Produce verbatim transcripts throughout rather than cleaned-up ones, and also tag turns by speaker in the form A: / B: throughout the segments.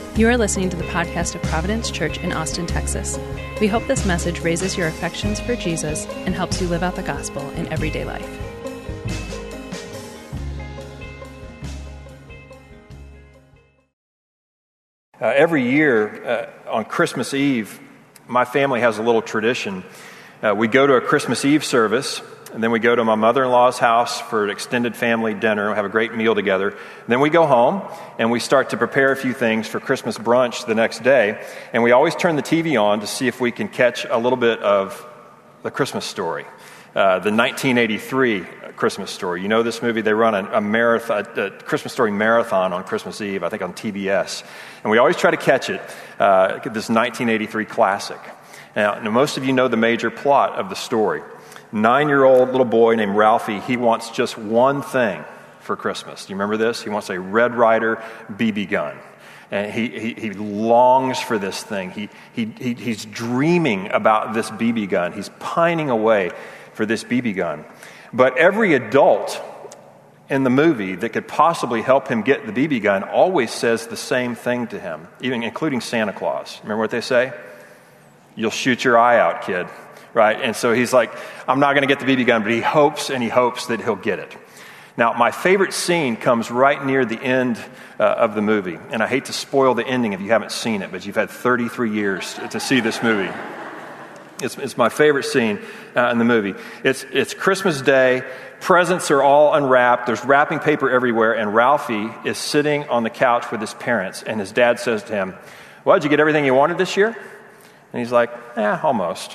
A: You are listening to the podcast of Providence Church in Austin, Texas. We hope this message raises your affections for Jesus and helps you live out the gospel in everyday life.
B: Uh, every year uh, on Christmas Eve, my family has a little tradition. Uh, we go to a Christmas Eve service, and then we go to my mother-in-law's house for an extended family dinner. We have a great meal together. Then we go home, and we start to prepare a few things for Christmas brunch the next day. And we always turn the T V on to see if we can catch a little bit of The Christmas Story, uh, the nineteen eighty-three Christmas Story. You know this movie? They run a, a marathon, a Christmas Story marathon on Christmas Eve, I think on T B S. And we always try to catch it, uh, this nineteen eighty-three classic. Now, now, most of you know the major plot of the story. Nine-year-old little boy named Ralphie, he wants just one thing for Christmas. Do you remember this? He wants a Red Ryder B B gun. And he, he, he longs for this thing. He, he, he he's dreaming about this B B gun. He's pining away for this B B gun. But every adult in the movie that could possibly help him get the B B gun always says the same thing to him, even including Santa Claus. Remember what they say? You'll shoot your eye out, kid. Right? And so he's like, I'm not going to get the B B gun, but he hopes and he hopes that he'll get it. Now, my favorite scene comes right near the end uh, of the movie. And I hate to spoil the ending if you haven't seen it, but you've had thirty-three years to, to see this movie. It's, it's my favorite scene uh, in the movie. It's, it's Christmas Day. Presents are all unwrapped. There's wrapping paper everywhere. And Ralphie is sitting on the couch with his parents. And his dad says to him, well, did you get everything you wanted this year? And he's like, eh, almost.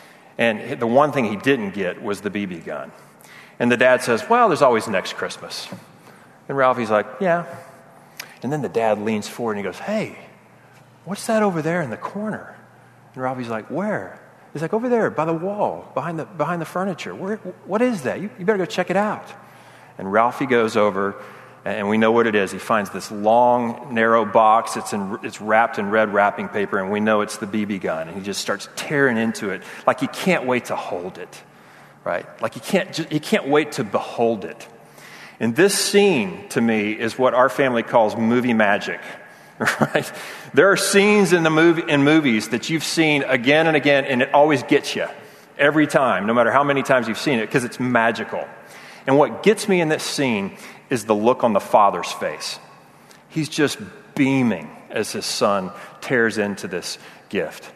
B: And the one thing he didn't get was the B B gun. And the dad says, well, there's always next Christmas. And Ralphie's like, yeah. And then the dad leans forward and he goes, hey, what's that over there in the corner? And Ralphie's like, where? He's like, over there by the wall, behind the behind the furniture. Where, what is that? You, you better go check it out. And Ralphie goes over, and we know what it is. He finds this long, narrow box. It's in, it's wrapped in red wrapping paper, and we know it's the B B gun. And he just starts tearing into it like he can't wait to hold it, right? Like he can't, just, he can't wait to behold it. And this scene, to me, is what our family calls movie magic, right? There are scenes in the movie in movies that you've seen again and again, and it always gets you every time, no matter how many times you've seen it, because it's magical. And what gets me in this scene is the look on the father's face. He's just beaming as his son tears into this gift.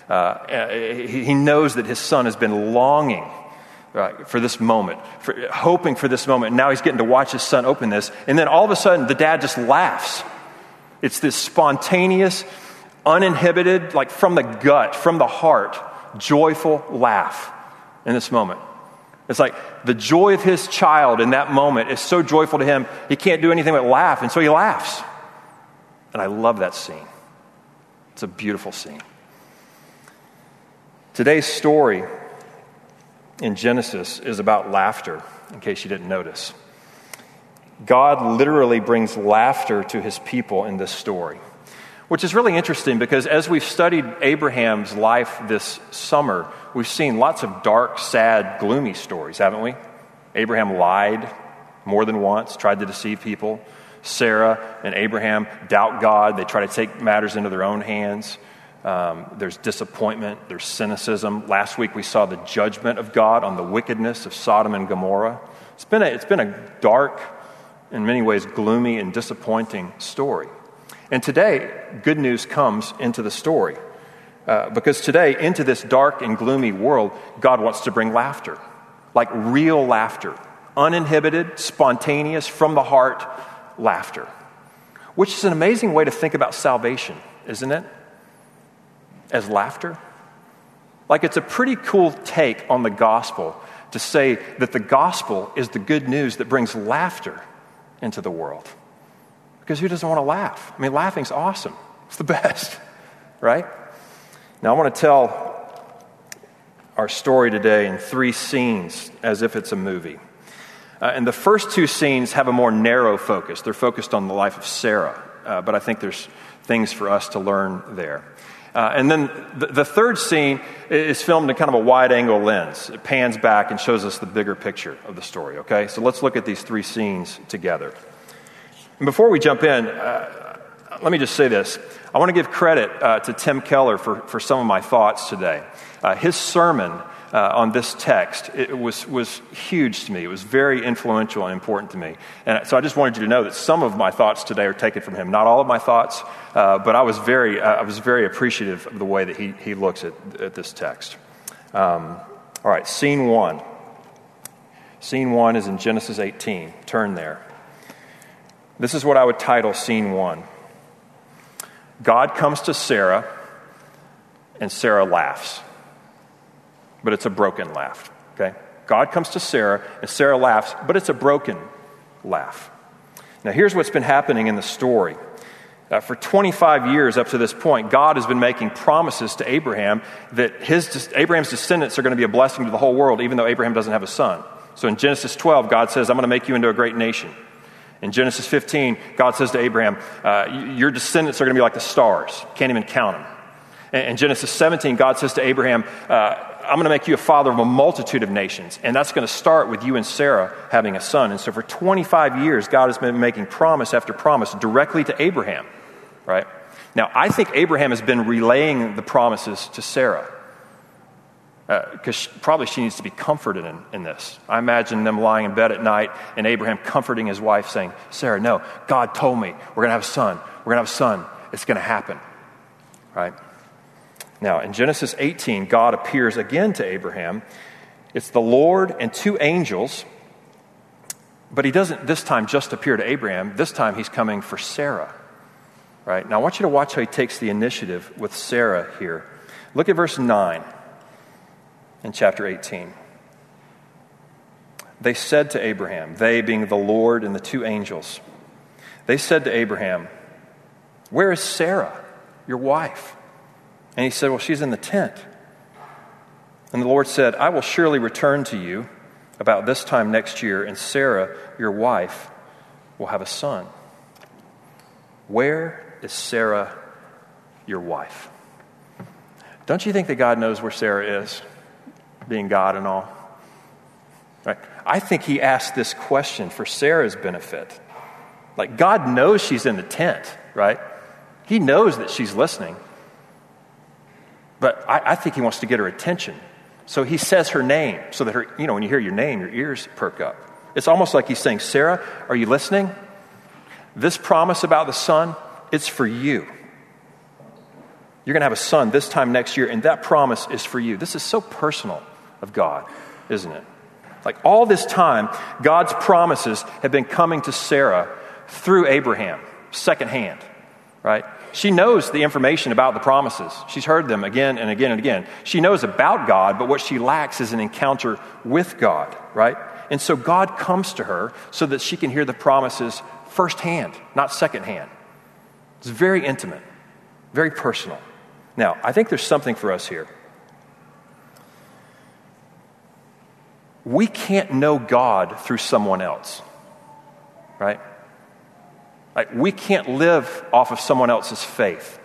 B: Uh, he, he knows that his son has been longing uh, for this moment, for, hoping for this moment. And now he's getting to watch his son open this. And then all of a sudden, the dad just laughs. It's this spontaneous, uninhibited, like from the gut, from the heart, joyful laugh in this moment. It's like the joy of his child in that moment is so joyful to him, he can't do anything but laugh, and so he laughs. And I love that scene. It's a beautiful scene. Today's story in Genesis is about laughter, in case you didn't notice. God literally brings laughter to his people in this story, which is really interesting because as we've studied Abraham's life this summer, we've seen lots of dark, sad, gloomy stories, haven't we? Abraham lied more than once, tried to deceive people. Sarah and Abraham doubt God. They try to take matters into their own hands. Um, there's disappointment. There's cynicism. Last week we saw the judgment of God on the wickedness of Sodom and Gomorrah. It's been a, it's been a dark, in many ways, gloomy and disappointing story. And today, good news comes into the story. Uh, because today, into this dark and gloomy world, God wants to bring laughter. Like real laughter. Uninhibited, spontaneous, from the heart laughter. Which is an amazing way to think about salvation, isn't it? As laughter. Like it's a pretty cool take on the gospel to say that the gospel is the good news that brings laughter into the world. Because who doesn't want to laugh? I mean, laughing's awesome. It's the best, right? Now, I want to tell our story today in three scenes as if it's a movie. Uh, and the first two scenes have a more narrow focus. They're focused on the life of Sarah, uh, but I think there's things for us to learn there. Uh, and then the, the third scene is filmed in kind of a wide-angle lens. It pans back and shows us the bigger picture of the story, okay? So let's look at these three scenes together. And before we jump in, uh, let me just say this. I want to give credit uh, to Tim Keller for, for some of my thoughts today. Uh, his sermon uh, on this text, it was, was huge to me. It was very influential and important to me. And so I just wanted you to know that some of my thoughts today are taken from him. Not all of my thoughts, uh, but I was very uh, I was very appreciative of the way that he, he looks at, at this text. Um, all right, scene one. Scene one is in Genesis eighteen. Turn there. This is what I would title scene one. God comes to Sarah, and Sarah laughs. But it's a broken laugh, okay? God comes to Sarah, and Sarah laughs, but it's a broken laugh. Now, here's what's been happening in the story. Uh, for twenty-five years up to this point, God has been making promises to Abraham that his Abraham's descendants are going to be a blessing to the whole world, even though Abraham doesn't have a son. So in Genesis twelve, God says, I'm going to make you into a great nation. In Genesis fifteen, God says to Abraham, uh, your descendants are going to be like the stars. Can't even count them. And in Genesis seventeen, God says to Abraham, uh, I'm going to make you a father of a multitude of nations. And that's going to start with you and Sarah having a son. And so for twenty-five years, God has been making promise after promise directly to Abraham, right? Now, I think Abraham has been relaying the promises to Sarah. Because uh, probably she needs to be comforted in, in this. I imagine them lying in bed at night and Abraham comforting his wife saying, Sarah, no, God told me we're going to have a son. We're going to have a son. It's going to happen. Right? Now, in Genesis eighteen, God appears again to Abraham. It's the Lord and two angels, but he doesn't this time just appear to Abraham. This time he's coming for Sarah. Right? Now, I want you to watch how he takes the initiative with Sarah here. Look at verse nine. In chapter eighteen. They said to Abraham, they being the Lord and the two angels, they said to Abraham, where is Sarah, your wife? And he said, well, she's in the tent. And the Lord said, I will surely return to you about this time next year, and Sarah, your wife, will have a son. Where is Sarah, your wife? Don't you think that God knows where Sarah is? Being God and all. Right? I think he asked this question for Sarah's benefit. Like, God knows she's in the tent, right? He knows that she's listening. But I, I think he wants to get her attention. So he says her name so that her, you know, when you hear your name, your ears perk up. It's almost like he's saying, Sarah, are you listening? This promise about the son, it's for you. You're going to have a son this time next year, and that promise is for you. This is so personal of God, isn't it? Like all this time, God's promises have been coming to Sarah through Abraham, secondhand, right? She knows the information about the promises. She's heard them again and again and again. She knows about God, but what she lacks is an encounter with God, right? And so God comes to her so that she can hear the promises firsthand, not secondhand. It's very intimate, very personal. Now, I think there's something for us here. We can't know God through someone else, right? Like, we can't live off of someone else's faith.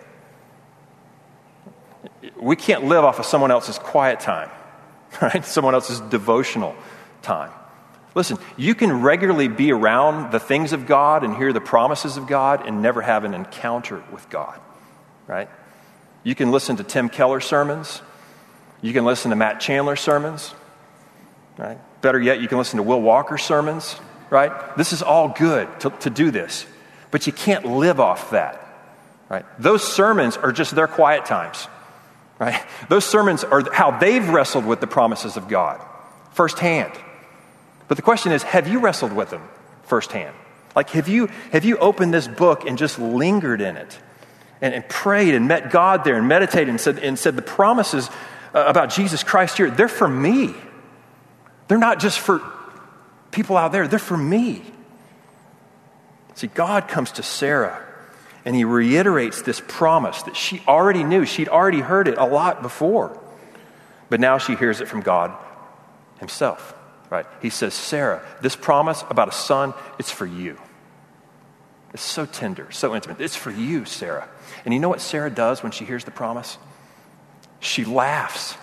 B: We can't live off of someone else's quiet time, right? Someone else's devotional time. Listen, you can regularly be around the things of God and hear the promises of God and never have an encounter with God, right? You can listen to Tim Keller sermons. You can listen to Matt Chandler sermons, right? Better yet, you can listen to Will Walker sermons, right? This is all good to, to do this, but you can't live off that, right? Those sermons are just their quiet times, right? Those sermons are how they've wrestled with the promises of God firsthand. But the question is, have you wrestled with them firsthand? Like, have you have you opened this book and just lingered in it and, and prayed and met God there and meditated and said, and said the promises uh, about Jesus Christ here, they're for me. They're not just for people out there. They're for me. See, God comes to Sarah and he reiterates this promise that she already knew. She'd already heard it a lot before. But now she hears it from God himself, right? He says, Sarah, this promise about a son, it's for you. It's so tender, so intimate. It's for you, Sarah. And you know what Sarah does when she hears the promise? She laughs.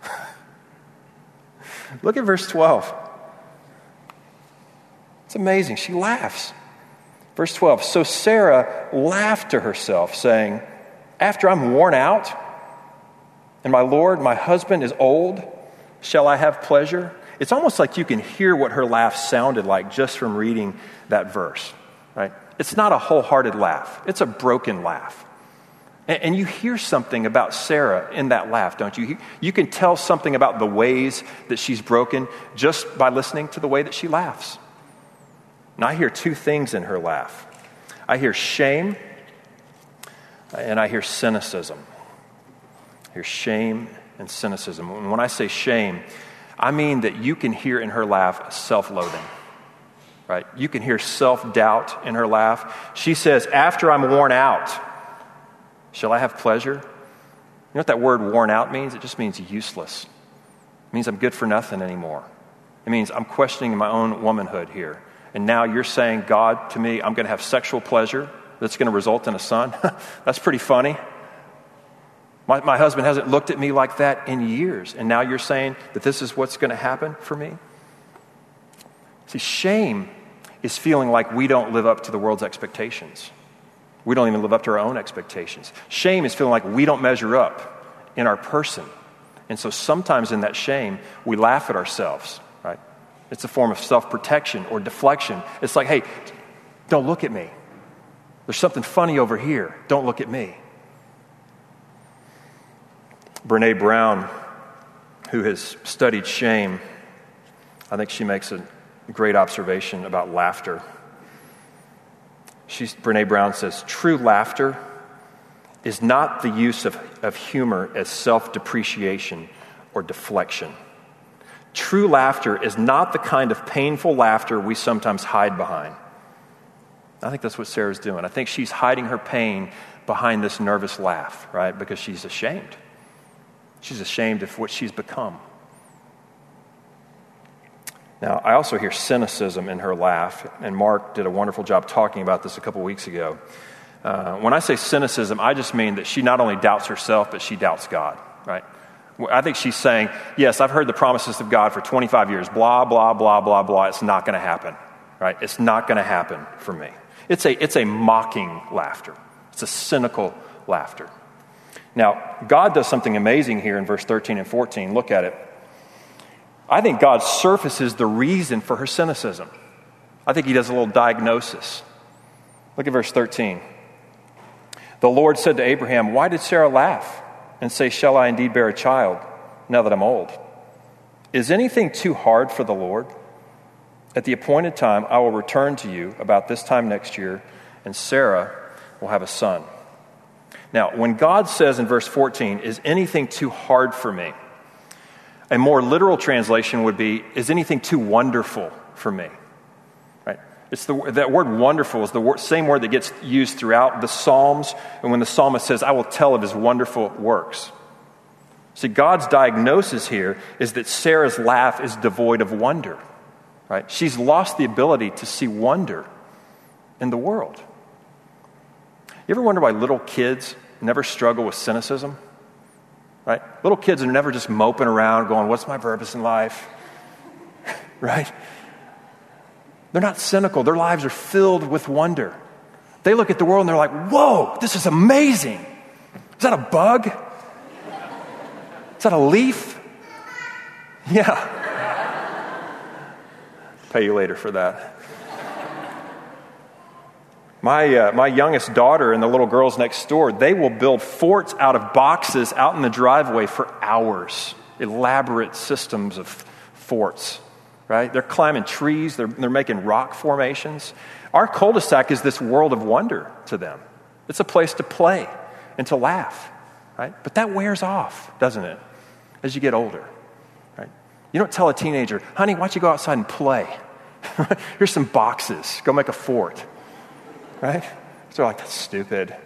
B: Look at verse twelve. It's amazing. She laughs. Verse twelve, so Sarah laughed to herself, saying, after I'm worn out, and my Lord, my husband is old, shall I have pleasure? It's almost like you can hear what her laugh sounded like just from reading that verse, right? It's not a wholehearted laugh. It's a broken laugh. And, and you hear something about Sarah in that laugh, don't you? You can tell something about the ways that she's broken just by listening to the way that she laughs. And I hear two things in her laugh. I hear shame and I hear cynicism. I hear shame and cynicism. And when I say shame, I mean that you can hear in her laugh self-loathing, right? You can hear self-doubt in her laugh. She says, after I'm worn out, shall I have pleasure? You know what that word worn out means? It just means useless. It means I'm good for nothing anymore. It means I'm questioning my own womanhood here. And now you're saying, God, to me, I'm going to have sexual pleasure that's going to result in a son? That's pretty funny. My, my husband hasn't looked at me like that in years, and now you're saying that this is what's going to happen for me? See, shame is feeling like we don't live up to the world's expectations. We don't even live up to our own expectations. Shame is feeling like we don't measure up in our person. And so sometimes in that shame, we laugh at ourselves, right? It's a form of self-protection or deflection. It's like, hey, don't look at me. There's something funny over here. Don't look at me. Brené Brown, who has studied shame, I think she makes a great observation about laughter. She's, Brené Brown says, true laughter is not the use of, of humor as self-depreciation or deflection. True laughter is not the kind of painful laughter we sometimes hide behind. I think that's what Sarah's doing. I think she's hiding her pain behind this nervous laugh, right? Because she's ashamed. She's ashamed of what she's become. Now, I also hear cynicism in her laugh, and Mark did a wonderful job talking about this a couple weeks ago. Uh, when I say cynicism, I just mean that she not only doubts herself, but she doubts God, right? I think she's saying, yes, I've heard the promises of God for twenty-five years, blah, blah, blah, blah, blah. It's not going to happen, right? It's not going to happen for me. It's a, it's a mocking laughter. It's a cynical laughter. Now, God does something amazing here in verse thirteen and fourteen. Look at it. I think God surfaces the reason for her cynicism. I think he does a little diagnosis. Look at verse thirteen. The Lord said to Abraham, why did Sarah laugh and say, shall I indeed bear a child now that I'm old? Is anything too hard for the Lord? At the appointed time, I will return to you about this time next year, and Sarah will have a son. Now, when God says in verse fourteen, is anything too hard for me? A more literal translation would be, is anything too wonderful for me? Right? It's the, that word wonderful is the word, same word that gets used throughout the Psalms, and when the psalmist says, I will tell of his wonderful works. See, God's diagnosis here is that Sarah's laugh is devoid of wonder. Right? She's lost the ability to see wonder in the world. You ever wonder why little kids never struggle with cynicism? Right? Little kids are never just moping around going, what's my purpose in life? Right? They're not cynical. Their lives are filled with wonder. They look at the world and they're like, whoa, this is amazing. Is that a bug? Is that a leaf? Yeah. Pay you later for that. My uh, my youngest daughter and the little girls next door, they will build forts out of boxes out in the driveway for hours. Elaborate systems of forts, right? They're climbing trees. They're, they're making rock formations. Our cul-de-sac is this world of wonder to them. It's a place to play and to laugh, right? But that wears off, doesn't it, as you get older, right? You don't tell a teenager, honey, why don't you go outside and play? Here's some boxes. Go make a fort. Right? So they're like, that's stupid.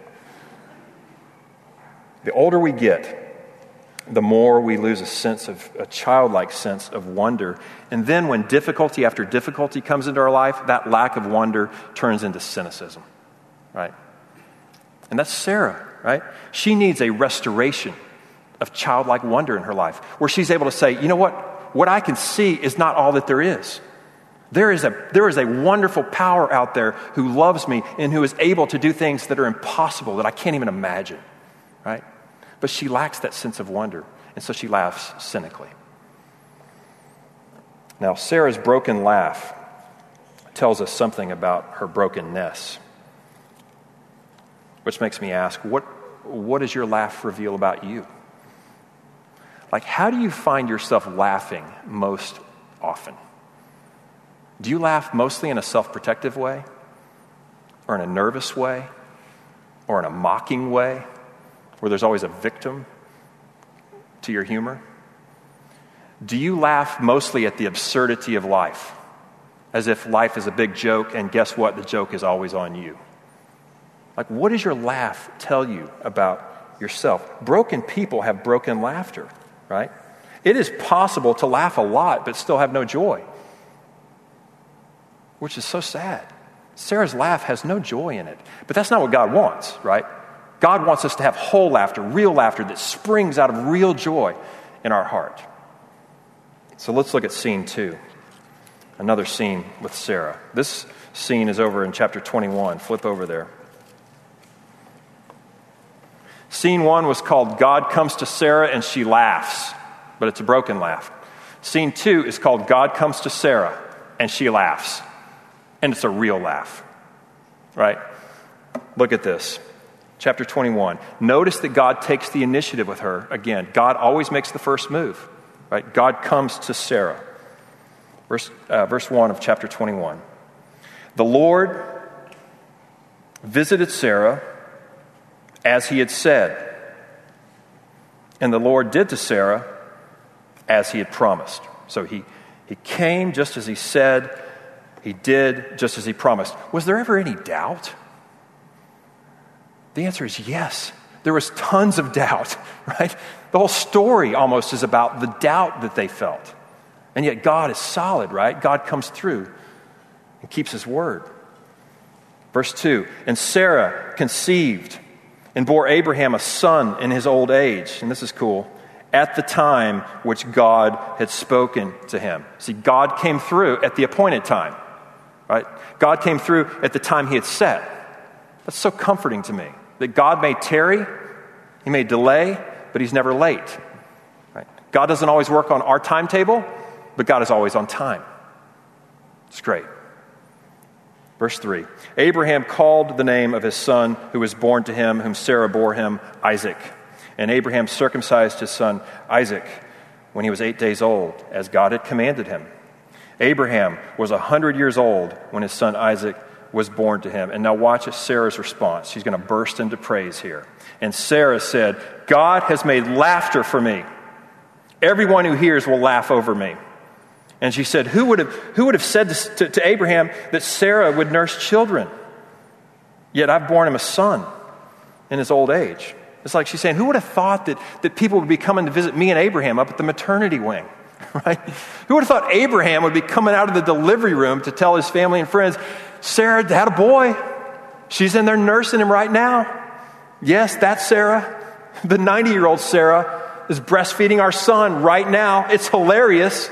B: The older we get, the more we lose a sense of, a childlike sense of wonder. And then when difficulty after difficulty comes into our life, that lack of wonder turns into cynicism. Right? And that's Sarah, right? She needs a restoration of childlike wonder in her life, where she's able to say, you know what? What I can see is not all that there is. There is a, there is a wonderful power out there who loves me and who is able to do things that are impossible, that I can't even imagine, right? But she lacks that sense of wonder, and so she laughs cynically. Now, Sarah's broken laugh tells us something about her brokenness, which makes me ask, what, what does your laugh reveal about you? Like, how do you find yourself laughing most often? Do you laugh mostly in a self-protective way, or in a nervous way, or in a mocking way, where there's always a victim to your humor? Do you laugh mostly at the absurdity of life, as if life is a big joke, and guess what? The joke is always on you. Like, what does your laugh tell you about yourself? Broken people have broken laughter, right? It is possible to laugh a lot but still have no joy, which is so sad. Sarah's laugh has no joy in it. But that's not what God wants, right? God wants us to have whole laughter, real laughter that springs out of real joy in our heart. So let's look at scene two. Another scene with Sarah. This scene is over in chapter twenty-one. Flip over there. Scene one was called God Comes to Sarah and She Laughs, but it's a broken laugh. Scene two is called God Comes to Sarah and She Laughs, and it's a real laugh, right? Look at this. Chapter twenty-one. Notice that God takes the initiative with her. Again, God always makes the first move, right? God comes to Sarah. Verse, uh, verse one of chapter twenty-one. The Lord visited Sarah as he had said, and the Lord did to Sarah as he had promised. So he, he came just as he said, he did just as he promised. Was there ever any doubt? The answer is yes. There was tons of doubt, right? The whole story almost is about the doubt that they felt. And yet God is solid, right? God comes through and keeps his word. Verse two, and Sarah conceived and bore Abraham a son in his old age. And this is cool. At the time which God had spoken to him. See, God came through at the appointed time, right? God came through at the time he had set. That's so comforting to me, that God may tarry, he may delay, but he's never late. Right? God doesn't always work on our timetable, but God is always on time. It's great. Verse three, Abraham called the name of his son who was born to him, whom Sarah bore him, Isaac. And Abraham circumcised his son Isaac when he was eight days old, as God had commanded him. Abraham was a hundred years old when his son Isaac was born to him. And now watch Sarah's response. She's going to burst into praise here. And Sarah said, God has made laughter for me. Everyone who hears will laugh over me. And she said, who would have, who would have said to, to, to Abraham that Sarah would nurse children? Yet I've borne him a son in his old age. It's like she's saying, who would have thought that, that people would be coming to visit me and Abraham up at the maternity wing? Right? Who would have thought Abraham would be coming out of the delivery room to tell his family and friends, Sarah had a boy. She's in there nursing him right now. Yes, that's Sarah. The ninety-year-old Sarah is breastfeeding our son right now. It's hilarious.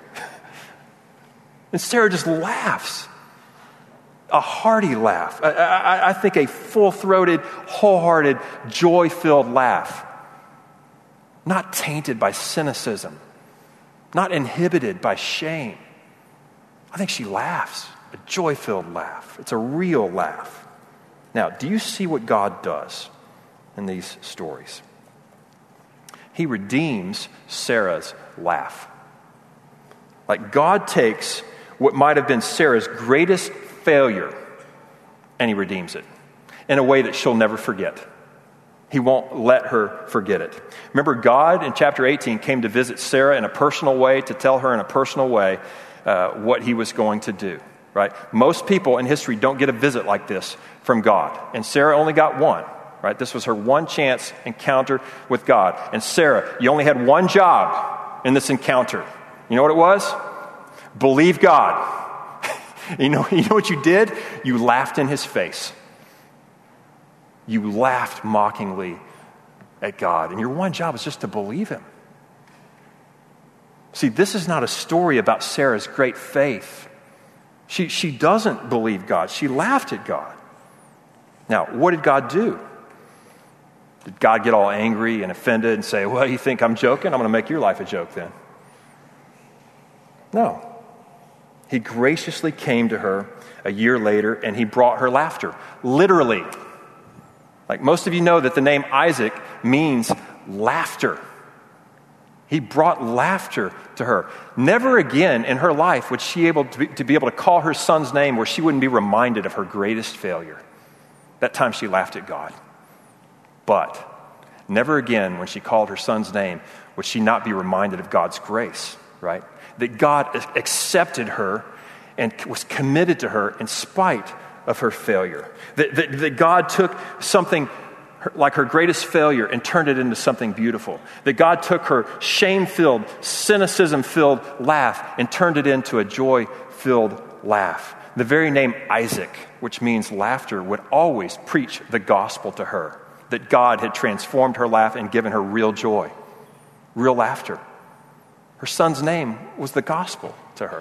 B: And Sarah just laughs. A hearty laugh. I, I, I think a full-throated, wholehearted, joy-filled laugh. Not tainted by cynicism. Not inhibited by shame. I think she laughs. A joy-filled laugh. It's a real laugh. Now, do you see what God does in these stories? He redeems Sarah's laugh. Like God takes what might have been Sarah's greatest failure and he redeems it in a way that she'll never forget. He won't let her forget it. Remember, God in chapter eighteen came to visit Sarah in a personal way, to tell her in a personal way uh, what he was going to do. Right? Most people in history don't get a visit like this from God. And Sarah only got one. Right? This was her one chance encounter with God. And Sarah, you only had one job in this encounter. You know what it was? Believe God. you know, you know what you did? You laughed in his face. You laughed mockingly at God. And your one job is just to believe him. See, this is not a story about Sarah's great faith She, she doesn't believe God. She laughed at God. Now, what did God do? Did God get all angry and offended and say, well, you think I'm joking? I'm going to make your life a joke then. No. He graciously came to her a year later and he brought her laughter. Literally. Like most of you know that the name Isaac means laughter. He brought laughter to her. Never again in her life would she able to be, to be able to call her son's name where she wouldn't be reminded of her greatest failure. That time she laughed at God. But never again when she called her son's name would she not be reminded of God's grace, right? That God accepted her and was committed to her in spite of her failure. That, that, that God took something like her greatest failure and turned it into something beautiful. That God took her shame-filled, cynicism-filled laugh and turned it into a joy-filled laugh. The very name Isaac, which means laughter, would always preach the gospel to her. That God had transformed her laugh and given her real joy, real laughter. Her son's name was the gospel to her.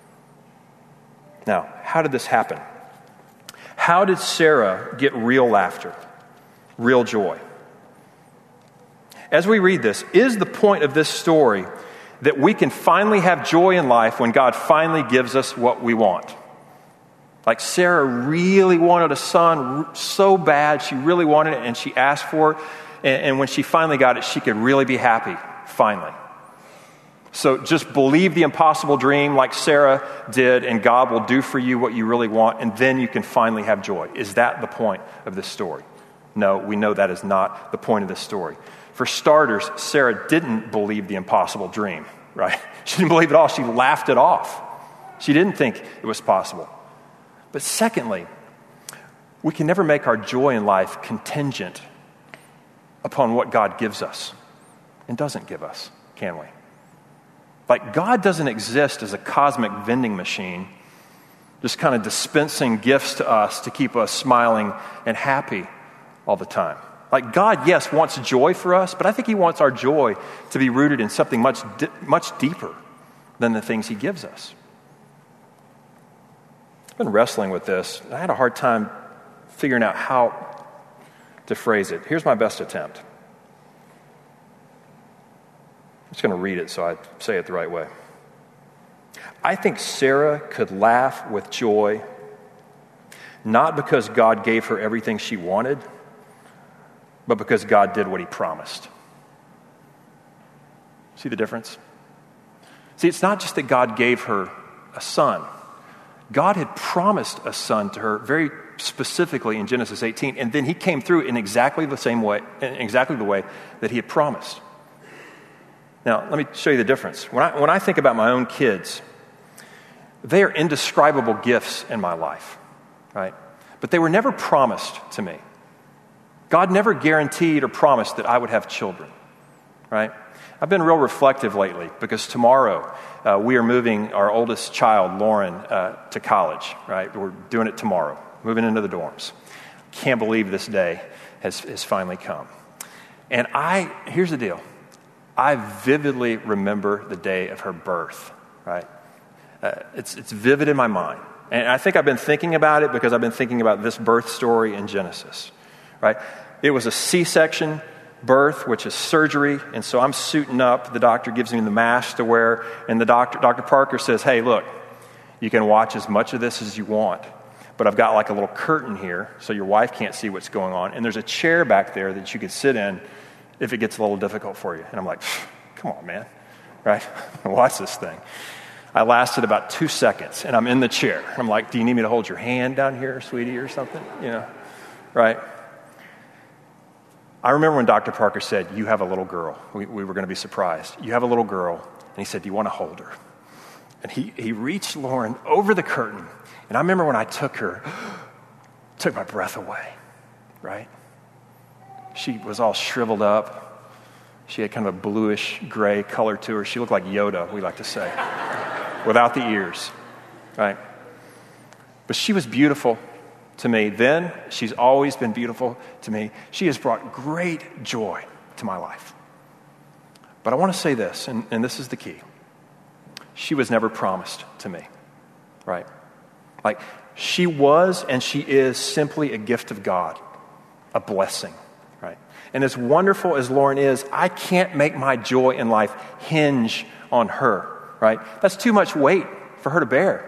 B: Now, how did this happen? How did Sarah get real laughter, real joy? As we read this, is the point of this story that we can finally have joy in life when God finally gives us what we want? Like Sarah really wanted a son so bad, she really wanted it, and she asked for it. And, and when she finally got it, she could really be happy, finally. So just believe the impossible dream like Sarah did, and God will do for you what you really want, and then you can finally have joy. Is that the point of this story? No, we know that is not the point of this story. For starters, Sarah didn't believe the impossible dream, right? She didn't believe it all. She laughed it off. She didn't think it was possible. But secondly, we can never make our joy in life contingent upon what God gives us and doesn't give us, can we? Like God doesn't exist as a cosmic vending machine, just kind of dispensing gifts to us to keep us smiling and happy all the time. Like God, yes, wants joy for us, but I think he wants our joy to be rooted in something much, di- much deeper than the things he gives us. I've been wrestling with this. I had a hard time figuring out how to phrase it. Here's my best attempt. I'm just going to read it so I say it the right way. I think Sarah could laugh with joy, not because God gave her everything she wanted, but because God did what he promised. See the difference? See, it's not just that God gave her a son. God had promised a son to her very specifically in Genesis eighteen, and then he came through in exactly the same way, in exactly the way that he had promised. Now, let me show you the difference. When I, when I think about my own kids, they are indescribable gifts in my life, right? But they were never promised to me. God never guaranteed or promised that I would have children, right? I've been real reflective lately because tomorrow uh, we are moving our oldest child, Lauren, uh, to college, right? We're doing it tomorrow, moving into the dorms. Can't believe this day has, has finally come. And I, here's the deal. I vividly remember the day of her birth, right? Uh, it's, it's vivid in my mind. And I think I've been thinking about it because I've been thinking about this birth story in Genesis, right? It was a C-section birth, which is surgery, and so I'm suiting up. The doctor gives me the mask to wear, and the doctor, Doctor Parker says, hey, look, you can watch as much of this as you want, but I've got like a little curtain here so your wife can't see what's going on, and there's a chair back there that you could sit in if it gets a little difficult for you. And I'm like, come on, man, right? Watch this thing. I lasted about two seconds, and I'm in the chair. I'm like, do you need me to hold your hand down here, sweetie, or something? You know, right? I remember when Doctor Parker said, you have a little girl. We, we were going to be surprised. You have a little girl. And he said, do you want to hold her? And he, he reached Lauren over the curtain. And I remember when I took her, took my breath away, right? She was all shriveled up. She had kind of a bluish gray color to her. She looked like Yoda, we like to say, without the ears, right? But she was beautiful to me then. She's always been beautiful to me. She has brought great joy to my life. But I want to say this, and, and this is the key. She was never promised to me, right? Like, she was and she is simply a gift of God, a blessing, right? And as wonderful as Lauren is, I can't make my joy in life hinge on her, right? That's too much weight for her to bear.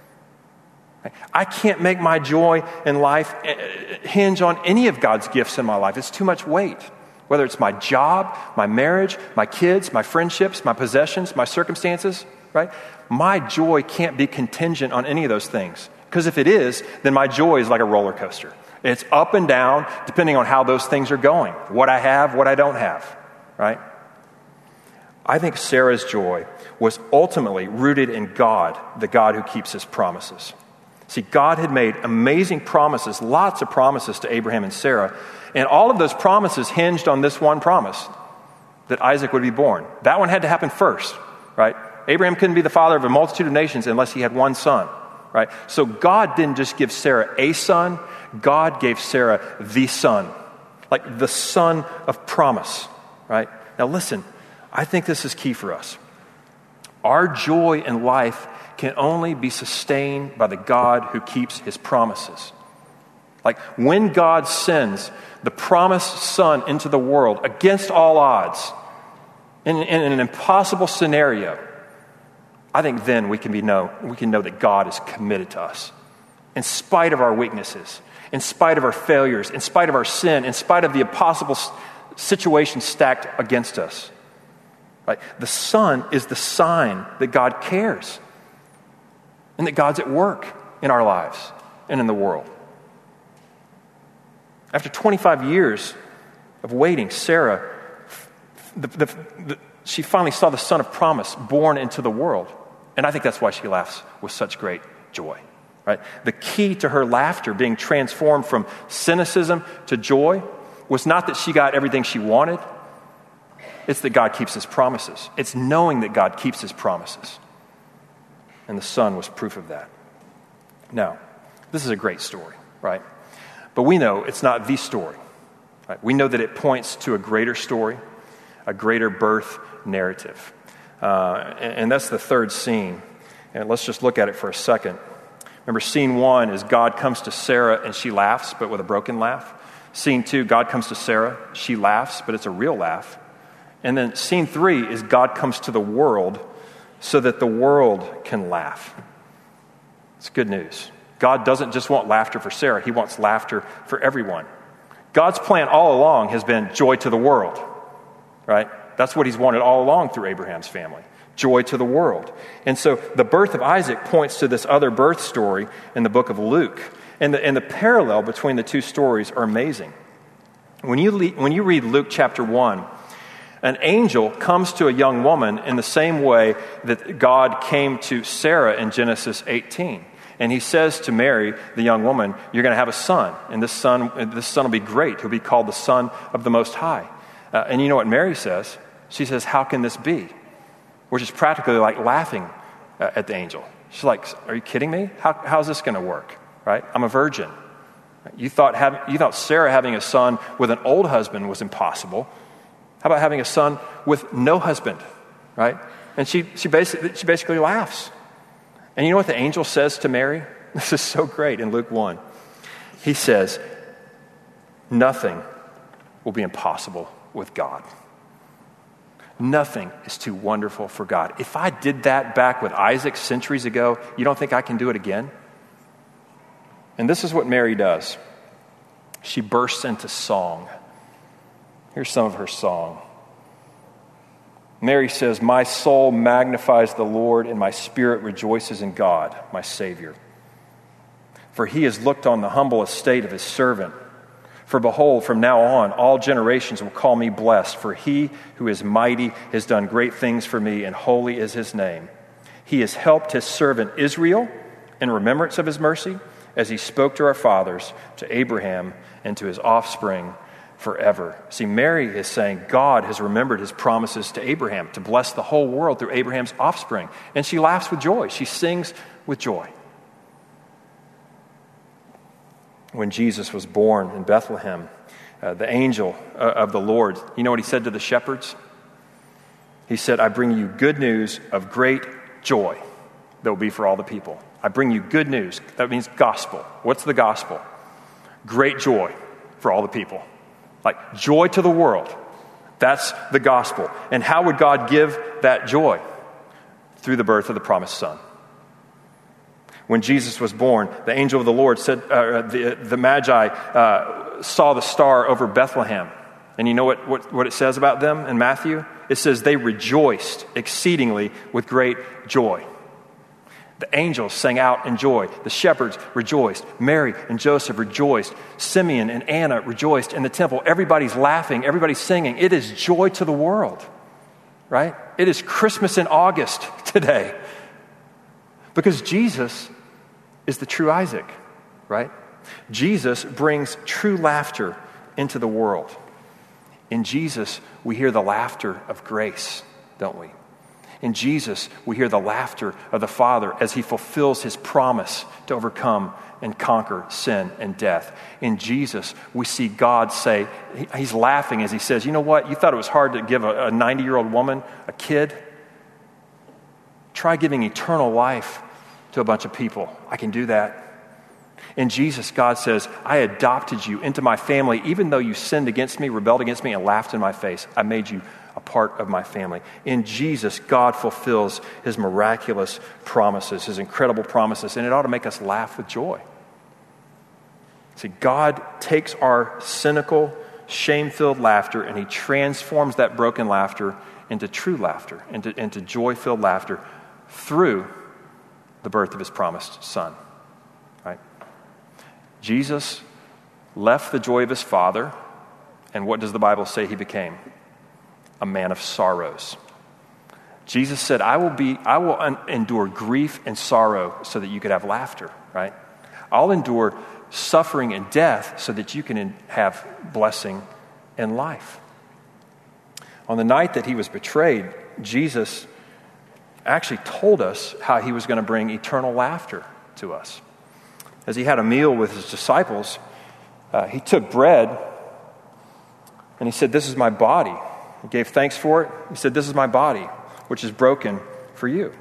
B: I can't make my joy in life hinge on any of God's gifts in my life. It's too much weight. Whether it's my job, my marriage, my kids, my friendships, my possessions, my circumstances, right? My joy can't be contingent on any of those things. Because if it is, then my joy is like a roller coaster. It's up and down depending on how those things are going, what I have, what I don't have, right? I think Sarah's joy was ultimately rooted in God, the God who keeps his promises. See, God had made amazing promises, lots of promises to Abraham and Sarah, and all of those promises hinged on this one promise, that Isaac would be born. That one had to happen first, right? Abraham couldn't be the father of a multitude of nations unless he had one son, right? So God didn't just give Sarah a son, God gave Sarah the son, like the son of promise, right? Now listen, I think this is key for us. Our joy in life can only be sustained by the God who keeps his promises. Like when God sends the promised son into the world against all odds, in, in an impossible scenario, I think then we can be know we can know that God is committed to us. In spite of our weaknesses, in spite of our failures, in spite of our sin, in spite of the impossible situation stacked against us. Right? The Son is the sign that God cares and that God's at work in our lives and in the world. After twenty-five years of waiting, Sarah, the, the, the, she finally saw the son of promise born into the world. And I think that's why she laughs with such great joy. Right? The key to her laughter being transformed from cynicism to joy was not that she got everything she wanted. It's that God keeps his promises. It's knowing that God keeps his promises. And the son was proof of that. Now, this is a great story, right? But we know it's not the story. Right? We know that it points to a greater story, a greater birth narrative. Uh, and, and that's the third scene. And let's just look at it for a second. Remember, scene one is God comes to Sarah and she laughs, but with a broken laugh. Scene two, God comes to Sarah, she laughs, but it's a real laugh. And then scene three is God comes to the world so that the world can laugh. It's good news. God doesn't just want laughter for Sarah, he wants laughter for everyone. God's plan all along has been joy to the world, right? That's what he's wanted all along through Abraham's family, joy to the world. And so the birth of Isaac points to this other birth story in the book of Luke. And the, and the parallel between the two stories are amazing. When you, le- when you read Luke chapter one, an angel comes to a young woman in the same way that God came to Sarah in Genesis eighteen. And he says to Mary, the young woman, you're going to have a son, and this son this son will be great. He'll be called the Son of the Most High. Uh, and you know what Mary says? She says, how can this be? Which is practically like laughing uh, at the angel. She's like, are you kidding me? How, how's this going to work? Right? I'm a virgin. You thought, have, you thought Sarah having a son with an old husband was impossible. How about having a son with no husband, right? And she she basically she basically laughs. And you know what the angel says to Mary? This is so great in Luke one. He says, nothing will be impossible with God. Nothing is too wonderful for God. If I did that back with Isaac centuries ago, you don't think I can do it again? And this is what Mary does. She bursts into song. Here's some of her song. Mary says, my soul magnifies the Lord, and my spirit rejoices in God, my Savior. For he has looked on the humble estate of his servant. For behold, from now on, all generations will call me blessed, for he who is mighty has done great things for me, and holy is his name. He has helped his servant Israel in remembrance of his mercy, as he spoke to our fathers, to Abraham, and to his offspring forever. See, Mary is saying God has remembered his promises to Abraham to bless the whole world through Abraham's offspring. And she laughs with joy. She sings with joy. When Jesus was born in Bethlehem, uh, the angel uh, of the Lord, you know what he said to the shepherds? He said, I bring you good news of great joy that will be for all the people. I bring you good news. That means gospel. What's the gospel? Great joy for all the people. Like joy to the world. That's the gospel. And how would God give that joy? Through the birth of the promised Son. When Jesus was born, the angel of the Lord said, uh, the, the Magi uh, saw the star over Bethlehem. And you know what, what, what it says about them in Matthew? It says they rejoiced exceedingly with great joy. The angels sang out in joy. The shepherds rejoiced. Mary and Joseph rejoiced. Simeon and Anna rejoiced in the temple. Everybody's laughing. Everybody's singing. It is joy to the world, right? It is Christmas in August today. Because Jesus is the true Isaac, right? Jesus brings true laughter into the world. In Jesus, we hear the laughter of grace, don't we? In Jesus, we hear the laughter of the Father as he fulfills his promise to overcome and conquer sin and death. In Jesus, we see God say, he's laughing as he says, you know what? You thought it was hard to give a ninety-year-old woman a kid? Try giving eternal life to a bunch of people. I can do that. In Jesus, God says, I adopted you into my family, even though you sinned against me, rebelled against me, and laughed in my face. I made you a part of my family. In Jesus, God fulfills his miraculous promises, his incredible promises, and it ought to make us laugh with joy. See, God takes our cynical, shame-filled laughter, and he transforms that broken laughter into true laughter, into, into joy-filled laughter through the birth of his promised Son. Right? Jesus left the joy of his Father, and what does the Bible say he became? A man of sorrows. Jesus said, I will be, I will un- endure grief and sorrow so that you could have laughter, right? I'll endure suffering and death so that you can in- have blessing and life. On the night that he was betrayed, Jesus actually told us how he was going to bring eternal laughter to us. As he had a meal with his disciples, uh, he took bread and he said, this is my body. He gave thanks for it. He said, this is my body, which is broken for you.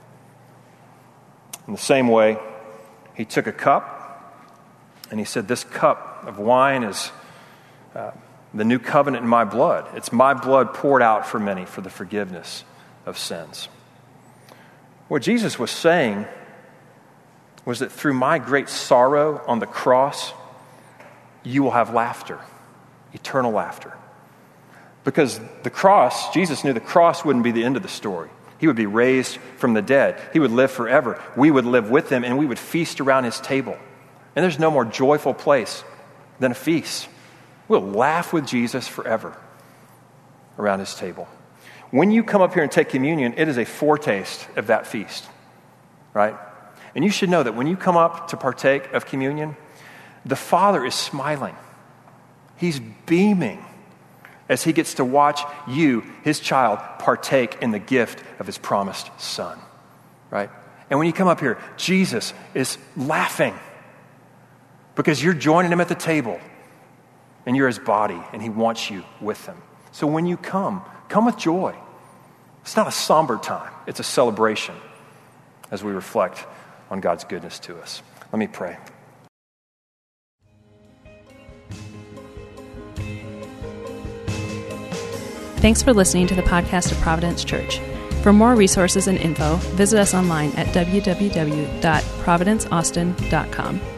B: In the same way, he took a cup and he said, this cup of wine is uh, the new covenant in my blood. It's my blood poured out for many for the forgiveness of sins. What Jesus was saying was that through my great sorrow on the cross, you will have laughter, eternal laughter. Because the cross, Jesus knew the cross wouldn't be the end of the story. He would be raised from the dead. He would live forever. We would live with him, and we would feast around his table. And there's no more joyful place than a feast. We'll laugh with Jesus forever around his table. When you come up here and take communion, it is a foretaste of that feast, right? And you should know that when you come up to partake of communion, the Father is smiling. He's beaming as he gets to watch you, his child, partake in the gift of his promised Son, right? And when you come up here, Jesus is laughing because you're joining him at the table and you're his body and he wants you with him. So when you come, come with joy. It's not a somber time. It's a celebration as we reflect on God's goodness to us. Let me pray.
A: Thanks for listening to the podcast of Providence Church. For more resources and info, visit us online at w w w dot providence austin dot com.